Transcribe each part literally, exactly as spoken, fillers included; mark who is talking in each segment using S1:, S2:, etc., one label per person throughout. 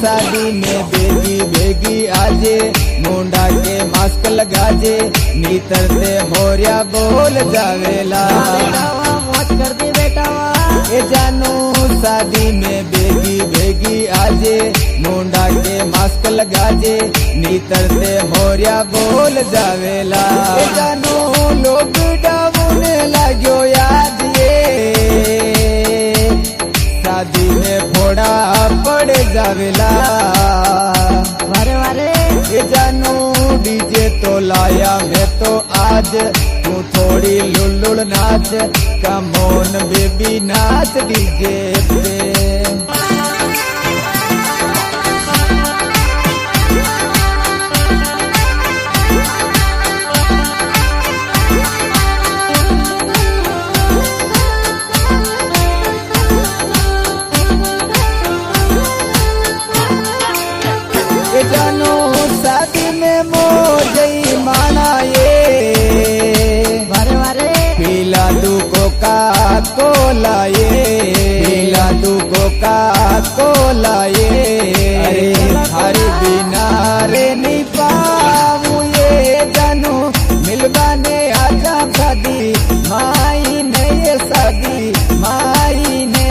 S1: शादी में बेगी बेगी आजे, मुंडा के मास्क लगाजे, नीतर ते मोरिया बोल जावेला।
S2: मौज कर दी बेटा
S1: ए जानू शादी में बेगी बेगी आजे, मुंडा के मास्क लगाजे, नीतर ते मोरिया बोल जावेला। ए जानू लॉकडाउन लाग्यो याद ये, शादी में फोड़ा पड़ जावेला।
S2: वारे वारे
S1: ए जानू डीजे तो लाया मैं तो आज, तू थोड़ी लुल्लुल नाच, कमोन बेबी नाच डीजे पे। जानू शादी में मोजई माना ये,
S2: वारे वारे
S1: पीला दू कोका कोला ये, पीला दू कोका कोला ये। अरे हरी बिना रे नहीं पाऊं ये जानू, मिलवाने आजा शादी माई ने ये शादी माई ने।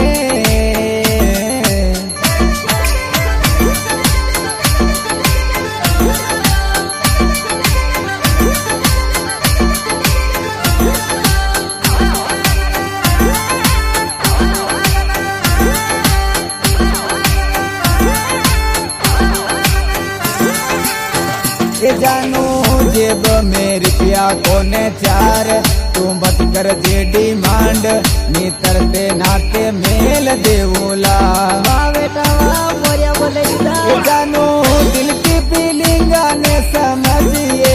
S1: जानू जेब में रुपया कोने चार, तू मत कर जे डिमांड, नीतर ते नाते मेल देवूला।
S2: बेटा मोरिया बोले
S1: जानू दिल की फीलिंग ने समझिए,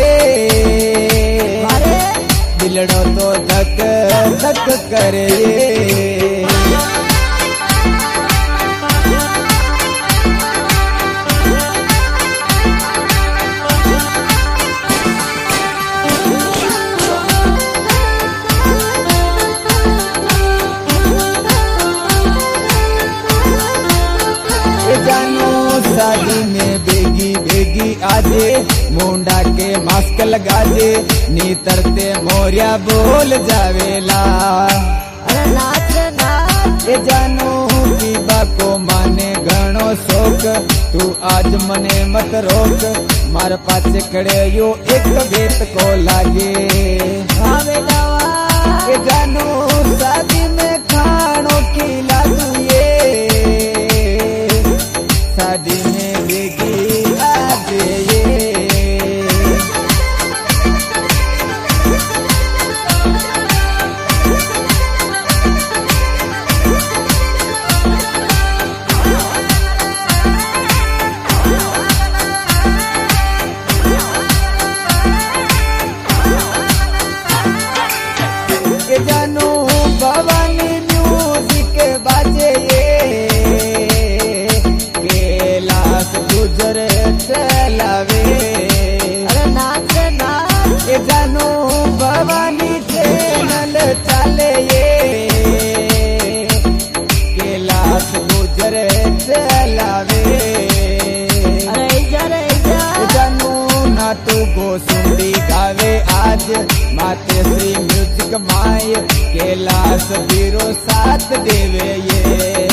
S1: दिलड़ो तो धक धक करे। जानू शादी में बेगी बेगी आजे, मुंडा के मास्क लगाजे, नीतर ते मोरिया बोल जावेला।
S2: अरे नाच नाच
S1: ए जानू की बाको माने घणो शौक, तू आज मने मत रोक, मार पाछे खड़े यो एक बेत को लागे।
S2: हाँ बेटा
S1: ए जानू शादी में खानो खिला तू ये, शादी में बेगी आजे ये। ए जानू भवानी म्यूजिक बाजे ये, कैलाश गुजर चलावे।
S2: अरे नाच नाच
S1: ए जानू भवानी चैनल चले ये, कैलाश गुजर चलावे।
S2: अरे इधर इधर
S1: जानू ना तू गोसुंदी गावे आज, माते श्री म्यूजिक माय कैलाश बीरो साथ देवे ये।